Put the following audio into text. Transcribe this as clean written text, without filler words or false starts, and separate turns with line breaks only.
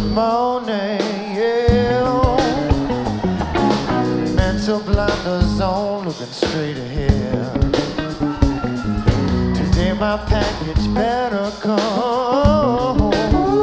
the morning, yeah. Mental blinders on, looking straight ahead. Today my package better come.